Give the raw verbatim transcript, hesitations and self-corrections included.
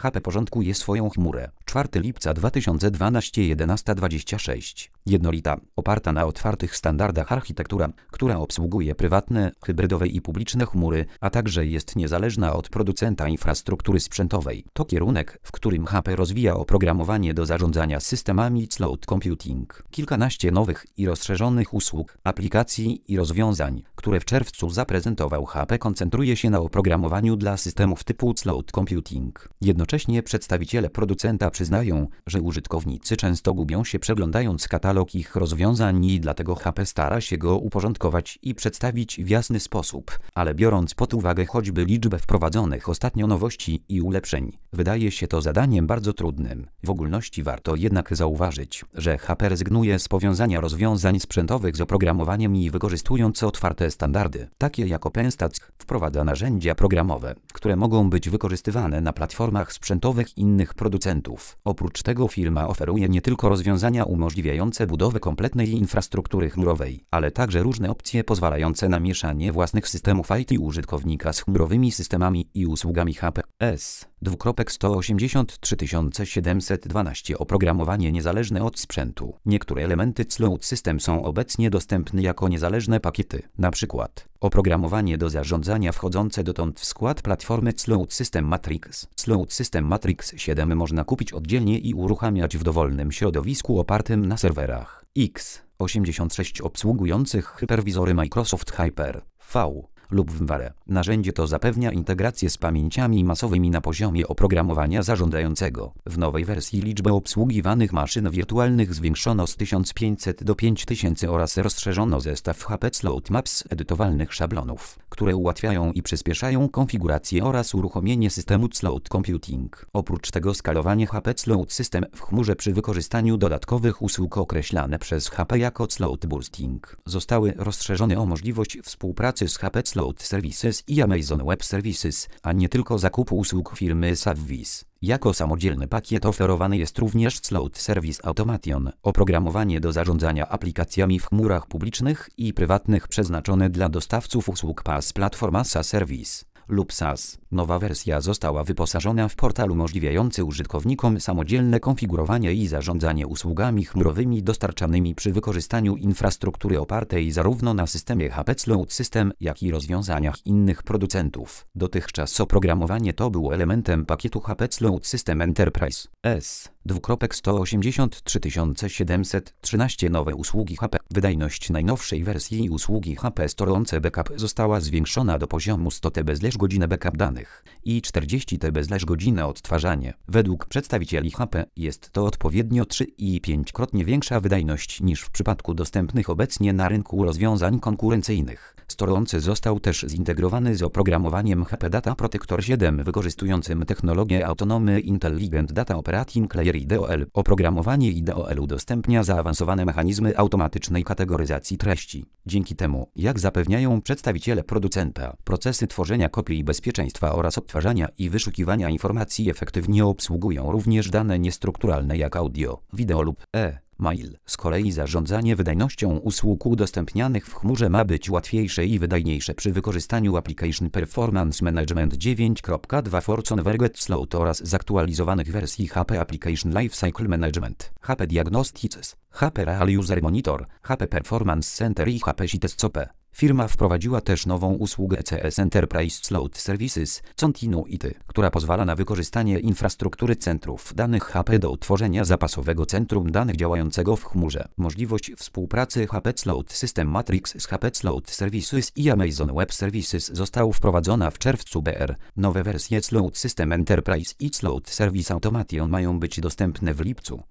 H P porządkuje swoją chmurę. czwartego lipca dwa tysiące dwunastego jedenasta dwadzieścia sześć. Jednolita, oparta na otwartych standardach architektura, która obsługuje prywatne, hybrydowe i publiczne chmury, a także jest niezależna od producenta infrastruktury sprzętowej. To kierunek, w którym H P rozwija oprogramowanie do zarządzania systemami cloud computing. Kilkanaście nowych i rozszerzonych usług, aplikacji i rozwiązań, które w czerwcu zaprezentował H P, koncentruje się na oprogramowaniu dla systemów typu cloud computing. Jednocześnie przedstawiciele producenta przyznają, że użytkownicy często gubią się przeglądając katalog ich rozwiązań i dlatego H P stara się go uporządkować i przedstawić w jasny sposób, ale biorąc pod uwagę choćby liczbę wprowadzonych ostatnio nowości i ulepszeń, wydaje się to zadaniem bardzo trudnym. W ogólności warto jednak zauważyć, że H P rezygnuje z powiązania rozwiązań sprzętowych z oprogramowaniem i wykorzystując otwarte standardy, takie jak OpenStack, wprowadza narzędzia programowe, które mogą być wykorzystywane na platformach sprzętowych innych producentów. Oprócz tego firma oferuje nie tylko rozwiązania umożliwiające budowę kompletnej infrastruktury chmurowej, ale także różne opcje pozwalające na mieszanie własnych systemów I T użytkownika z chmurowymi systemami i usługami H P S. sto osiemdziesiąt trzy tysiące siedemset dwanaście Oprogramowanie niezależne od sprzętu. Niektóre elementy Cloud System są obecnie dostępne jako niezależne pakiety, na przykład oprogramowanie do zarządzania wchodzące dotąd w skład platformy Cloud System Matrix. Cloud System Matrix siedem można kupić oddzielnie i uruchamiać w dowolnym środowisku opartym na serwerach X osiemdziesiąt sześć obsługujących hyperwizory Microsoft Hyper-V lub VMware. Narzędzie to zapewnia integrację z pamięciami masowymi na poziomie oprogramowania zarządzającego. W nowej wersji liczbę obsługiwanych maszyn wirtualnych zwiększono z tysiąc pięćset do pięć tysięcy oraz rozszerzono zestaw H P Cloud Maps edytowalnych szablonów, które ułatwiają i przyspieszają konfigurację oraz uruchomienie systemu Cloud Computing. Oprócz tego skalowanie H P Cloud System w chmurze przy wykorzystaniu dodatkowych usług określane przez H P jako Cloud Bursting zostały rozszerzone o możliwość współpracy z H P Cloud Services i Amazon Web Services, a nie tylko zakupu usług firmy Savvis. Jako samodzielny pakiet oferowany jest również Cloud Service Automation, oprogramowanie do zarządzania aplikacjami w chmurach publicznych i prywatnych przeznaczone dla dostawców usług P A S Platform as a Service lub SaaS. Nowa wersja została wyposażona w portal umożliwiający użytkownikom samodzielne konfigurowanie i zarządzanie usługami chmurowymi dostarczanymi przy wykorzystaniu infrastruktury opartej zarówno na systemie H P Cloud System, jak i rozwiązaniach innych producentów. Dotychczas oprogramowanie to było elementem pakietu H P Cloud System Enterprise S. sto osiemdziesiąt trzy tysiące siedemset trzynaście Nowe usługi H P. Wydajność najnowszej wersji usługi H P Storage Backup została zwiększona do poziomu sto terabajtów godzinę backup danych i czterdzieści terabajtów godzinę odtwarzanie. Według przedstawicieli H P jest to odpowiednio trzy i pięćkrotnie większa wydajność niż w przypadku dostępnych obecnie na rynku rozwiązań konkurencyjnych. Storage został też zintegrowany z oprogramowaniem H P Data Protector siedem wykorzystującym technologię Autonomy Intelligent Data Operating Layer I D O L. Oprogramowanie I D O L udostępnia zaawansowane mechanizmy automatycznej kategoryzacji treści. Dzięki temu, jak zapewniają przedstawiciele producenta, procesy tworzenia kopii bezpieczeństwa oraz odtwarzania i wyszukiwania informacji efektywnie obsługują również dane niestrukturalne jak audio, wideo lub e-mail. Z kolei zarządzanie wydajnością usług udostępnianych w chmurze ma być łatwiejsze i wydajniejsze przy wykorzystaniu Application Performance Management dziewięć kropka dwa for Converged Cloud oraz zaktualizowanych wersji H P Application Lifecycle Management, H P Diagnostics, H P Real User Monitor, H P Performance Center i H P Site C O P. Firma wprowadziła też nową usługę C S Enterprise Cloud Services, Continuity, która pozwala na wykorzystanie infrastruktury centrów danych H P do utworzenia zapasowego centrum danych działającego w chmurze. Możliwość współpracy H P Cloud System Matrix z H P Cloud Services i Amazon Web Services została wprowadzona w czerwcu B R. Nowe wersje Cloud System Enterprise i Cloud Service Automation mają być dostępne w lipcu.